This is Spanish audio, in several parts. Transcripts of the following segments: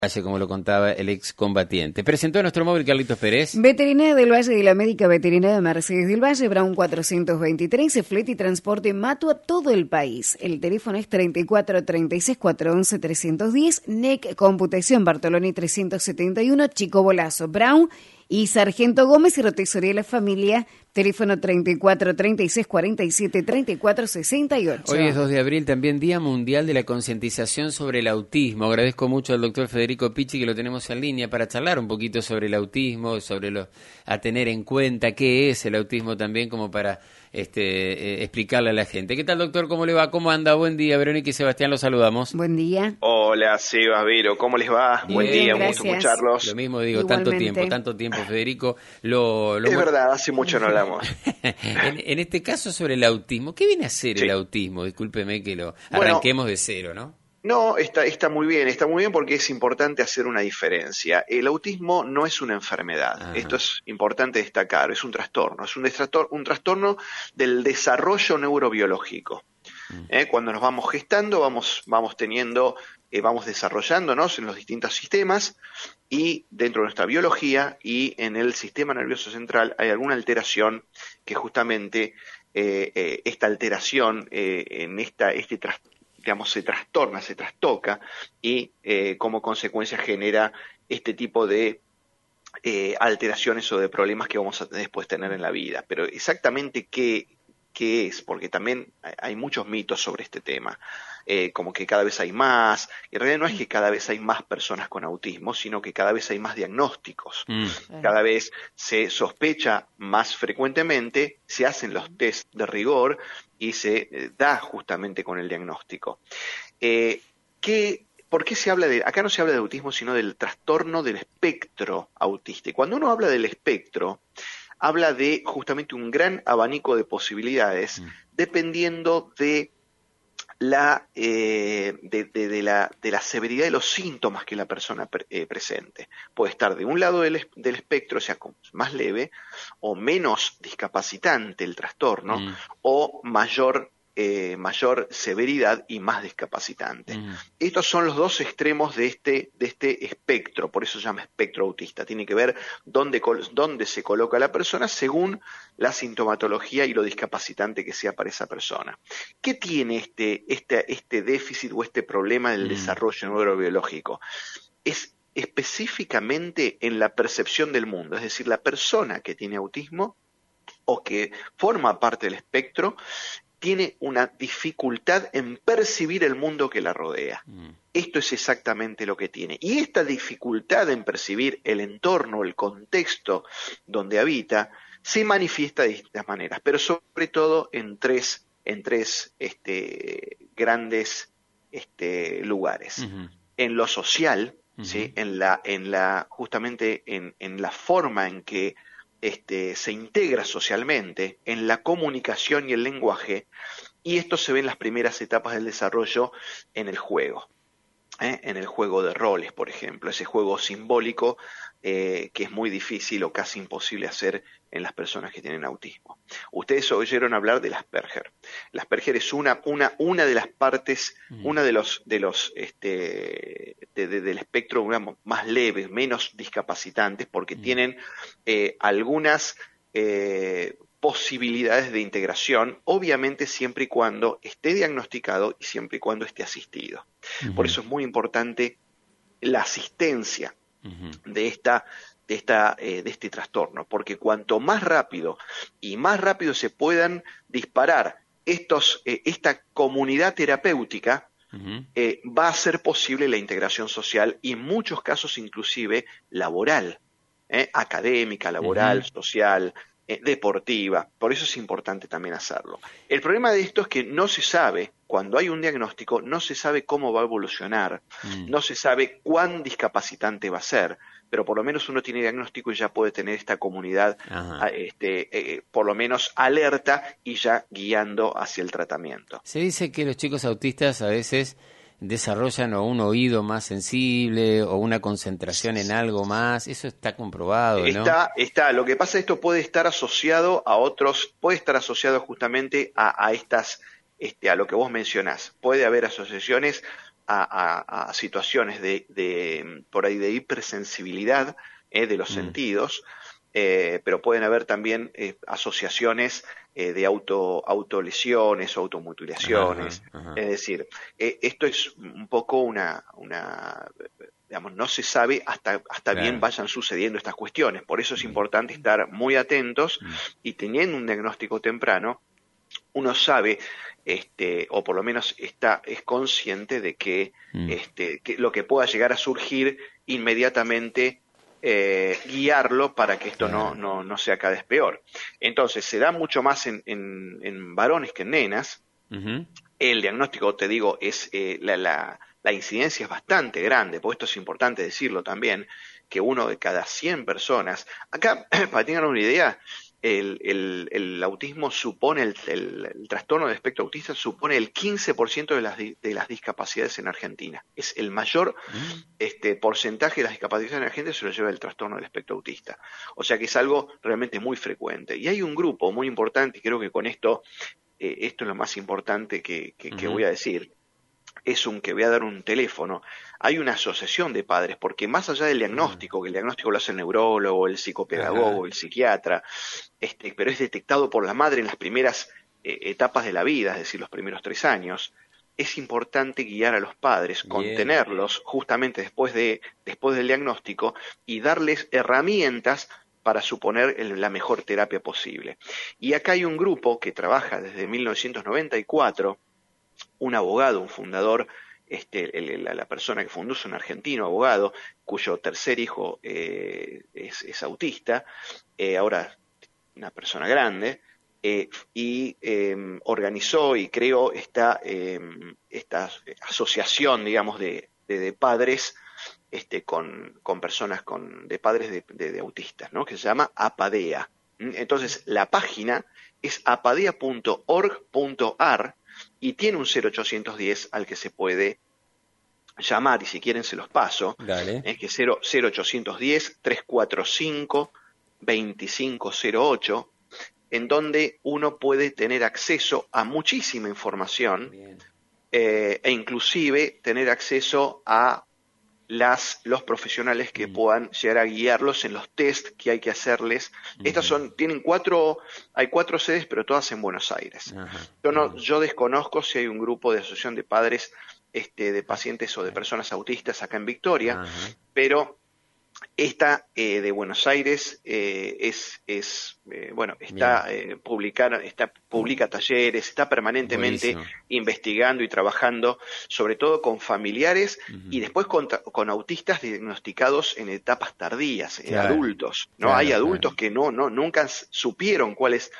como lo contaba el excombatiente. Presentó a nuestro móvil Carlitos Pérez. Veterinaria del Valle de la Médica Veterinaria de Mercedes del Valle, Brown 423, flete y transporte Mato a todo el país. El teléfono es 34 36 411 310, NEC Computación Bartoloni 371, Chico Bolazo, Brown y Sargento Gómez y Rotesoría de la Familia, teléfono 34 36 47 34 68. Hoy es 2 de abril, también Día Mundial de la Concientización sobre el Autismo. Agradezco mucho al doctor Federico Pichi que lo tenemos en línea para charlar un poquito sobre el autismo, sobre lo a tener en cuenta, qué es el autismo también, como para explicarle a la gente. ¿Qué tal, doctor? ¿Cómo le va? ¿Cómo anda? Buen día, Verónica y Sebastián, los saludamos. Buen día. Hola, Sebas, Vero, ¿cómo les va? Bien, buen día, gracias. gusto escucharlos. Lo mismo digo, Igualmente. tanto tiempo, Federico. Es verdad, hace mucho no hablamos. en este caso sobre el autismo, ¿qué viene a ser el autismo? Discúlpeme que lo arranquemos de cero, ¿no? No, está muy bien porque es importante hacer una diferencia. El autismo no es una enfermedad, esto es importante destacar, es un trastorno, un trastorno del desarrollo neurobiológico. Cuando nos vamos gestando, vamos desarrollándonos en los distintos sistemas y dentro de nuestra biología y en el sistema nervioso central hay alguna alteración que justamente esta alteración se trastorna, se trastoca y como consecuencia genera este tipo de alteraciones o de problemas que vamos a después tener en la vida. Pero exactamente qué es, porque también hay muchos mitos sobre este tema, como que cada vez hay más, y en realidad no es que cada vez hay más personas con autismo, sino que cada vez hay más diagnósticos, cada vez se sospecha más frecuentemente, se hacen los test de rigor y se da justamente con el diagnóstico. ¿Por qué se habla acá no se habla de autismo, sino del trastorno del espectro autista? Y cuando uno habla del espectro, habla de justamente un gran abanico de posibilidades, dependiendo de la severidad de los síntomas que la persona presente. Puede estar de un lado del espectro, o sea, más leve, o menos discapacitante el trastorno, o mayor severidad y más discapacitante. Estos son los dos extremos de este espectro, por eso se llama espectro autista. Tiene que ver dónde se coloca la persona según la sintomatología y lo discapacitante que sea para esa persona. ¿Qué tiene este déficit o este problema del desarrollo neurobiológico? Es específicamente en la percepción del mundo, es decir, la persona que tiene autismo o que forma parte del espectro tiene una dificultad en percibir el mundo que la rodea. Esto es exactamente lo que tiene. Y esta dificultad en percibir el entorno, el contexto donde habita, se manifiesta de distintas maneras, pero sobre todo en tres grandes lugares. En lo social, ¿sí? Justamente en la forma en que se integra socialmente, en la comunicación y el lenguaje, y esto se ve en las primeras etapas del desarrollo en el juego. En el juego de roles, por ejemplo, ese juego simbólico que es muy difícil o casi imposible hacer en las personas que tienen autismo. Ustedes oyeron hablar del Asperger. El Asperger es una de las partes, del espectro, digamos, más leves, menos discapacitantes, porque tienen algunas posibilidades de integración, obviamente siempre y cuando esté diagnosticado y siempre y cuando esté asistido. Por eso es muy importante la asistencia de este trastorno, porque cuanto más rápido se puedan disparar esta comunidad terapéutica, va a ser posible la integración social y en muchos casos inclusive laboral, académica, laboral, social, deportiva. Por eso es importante también hacerlo. El problema de esto es que no se sabe, cuando hay un diagnóstico, no se sabe cómo va a evolucionar, no se sabe cuán discapacitante va a ser, pero por lo menos uno tiene diagnóstico y ya puede tener esta comunidad por lo menos alerta y ya guiando hacia el tratamiento. Se dice que los chicos autistas a veces desarrollan o un oído más sensible o una concentración en algo más. Eso está comprobado, ¿no? Está. Lo que pasa es que esto puede estar asociado a otros, puede estar asociado justamente a lo que vos mencionás. Puede haber asociaciones a situaciones por ahí de hipersensibilidad de los sentidos, pero pueden haber también asociaciones de autolesiones o automutilaciones. Ajá. Es decir, esto es un poco digamos, no se sabe hasta bien vayan sucediendo estas cuestiones. Por eso es importante estar muy atentos y teniendo un diagnóstico temprano, uno sabe, o por lo menos es consciente de que lo que pueda llegar a surgir inmediatamente, guiarlo para que esto no sea cada vez peor. Entonces, se da mucho más en varones que en nenas. El diagnóstico, te digo, es la incidencia es bastante grande, porque esto es importante decirlo también, que 1 de cada 100 personas, acá, para que tengan una idea, el autismo supone, el trastorno del espectro autista supone el 15% de las discapacidades en Argentina. Es el mayor porcentaje de las discapacidades en Argentina se lo lleva el trastorno del espectro autista. O sea que es algo realmente muy frecuente. Y hay un grupo muy importante, y creo que con esto es lo más importante que voy a decir, que voy a dar un teléfono. Hay una asociación de padres, porque más allá del diagnóstico, que el diagnóstico lo hace el neurólogo, el psicopedagogo, el psiquiatra, pero es detectado por la madre en las primeras etapas de la vida, es decir, los primeros 3 años, es importante guiar a los padres, contenerlos justamente después del diagnóstico y darles herramientas para suponer la mejor terapia posible. Y acá hay un grupo que trabaja desde 1994, un abogado, un fundador, la persona que fundó es un argentino abogado, cuyo tercer hijo es autista, ahora una persona grande, y organizó y creó esta asociación, digamos, de padres con personas de padres de autistas, ¿no? Que se llama APADEA. Entonces, la página es apadea.org.ar y tiene un 0810 al que se puede llamar, y si quieren se los paso. Dale. Es que 0810-345-2508, en donde uno puede tener acceso a muchísima información, e inclusive tener acceso a los profesionales que puedan llegar a guiarlos en los test que hay que hacerles. Estas hay 4 sedes, pero todas en Buenos Aires. Yo desconozco si hay un grupo de asociación de padres de pacientes o de personas autistas acá en Victoria, pero esta de Buenos Aires publica talleres, está permanentemente investigando y trabajando, sobre todo con familiares y después con autistas diagnosticados en etapas tardías, adultos, ¿no? Hay adultos que nunca supieron cuáles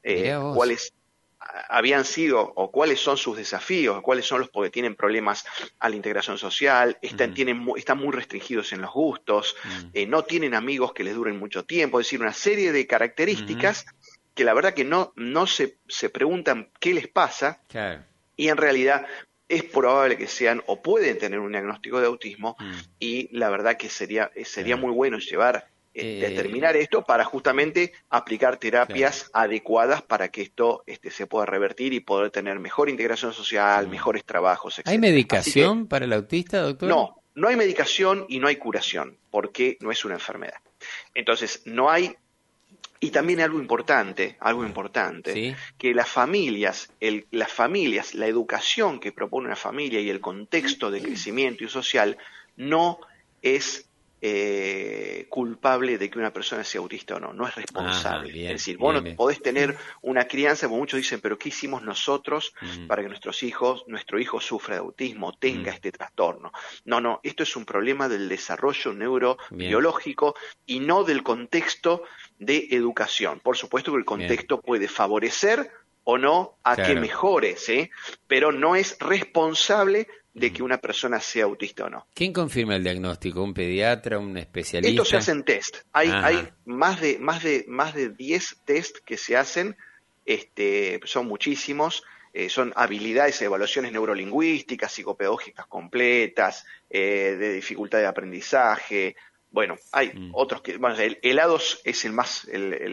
habían sido o cuáles son sus desafíos, cuáles son porque tienen problemas a la integración social, están muy restringidos en los gustos, no tienen amigos que les duren mucho tiempo, es decir, una serie de características que la verdad que no se preguntan qué les pasa, y en realidad es probable que sean o pueden tener un diagnóstico de autismo, y la verdad que sería muy bueno determinar esto para justamente aplicar terapias adecuadas para que esto se pueda revertir y poder tener mejor integración social, mejores trabajos, etc. ¿Hay medicación para el autista, doctor? No hay medicación y no hay curación, porque no es una enfermedad. Entonces, no hay. Y también algo importante, que las familias, la educación que propone una familia y el contexto de crecimiento y social no es culpable de que una persona sea autista o no es responsable. Es decir, vos no podés tener una crianza, como muchos dicen, pero ¿qué hicimos nosotros para que nuestro hijo sufra de autismo, tenga este trastorno? No, esto es un problema del desarrollo neurobiológico y no del contexto de educación. Por supuesto que el contexto puede favorecer o no a que mejore, pero no es responsable de que una persona sea autista o no. ¿Quién confirma el diagnóstico? ¿Un pediatra, un especialista? Esto se hacen test. Hay más de 10 test que se hacen, son muchísimos, son habilidades, evaluaciones neurolingüísticas, psicopedagógicas completas, de dificultad de aprendizaje, Bueno, hay otros que, bueno, el helados es el más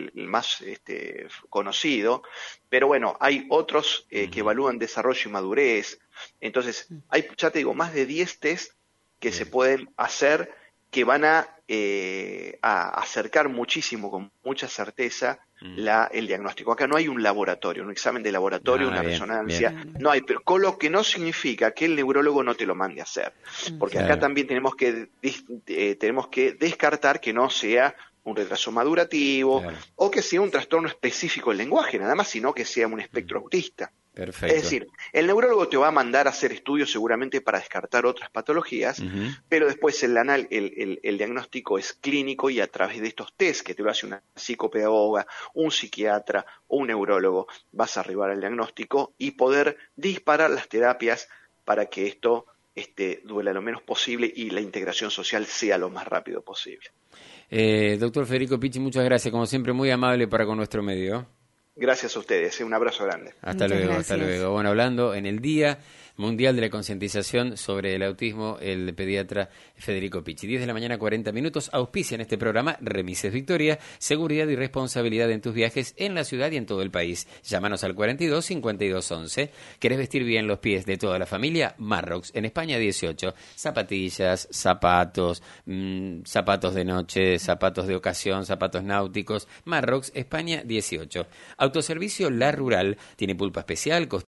conocido, pero bueno, hay otros que evalúan desarrollo y madurez. Entonces, hay, ya te digo, más de 10 test que se pueden hacer, que van a acercar muchísimo, con mucha certeza, el diagnóstico. Acá no hay un laboratorio, un examen de laboratorio, una resonancia, bien. No hay, pero con lo que no significa que el neurólogo no te lo mande a hacer, porque acá también tenemos que descartar que no sea un retraso madurativo o que sea un trastorno específico del lenguaje, nada más, sino que sea un espectro autista. Perfecto. Es decir, el neurólogo te va a mandar a hacer estudios seguramente para descartar otras patologías, pero después el diagnóstico es clínico, y a través de estos test que te lo hace una psicopedagoga, un psiquiatra o un neurólogo, vas a arribar al diagnóstico y poder disparar las terapias para que esto duela lo menos posible y la integración social sea lo más rápido posible. Doctor Federico Picci, muchas gracias, como siempre muy amable para con nuestro medio. Gracias a ustedes, un abrazo grande. Hasta luego, hasta luego. Bueno, hablando en el Día Mundial de la Concientización sobre el Autismo, el pediatra Federico Picci. 10 de la mañana, 40 minutos. Auspicia en este programa Remises Victoria, seguridad y responsabilidad en tus viajes en la ciudad y en todo el país. Llámanos al 42 52 11. ¿Querés vestir bien los pies de toda la familia? Marrox, en España 18. Zapatillas, zapatos, zapatos de noche, zapatos de ocasión, zapatos náuticos. Marrox, España 18. Autoservicio La Rural tiene pulpa especial,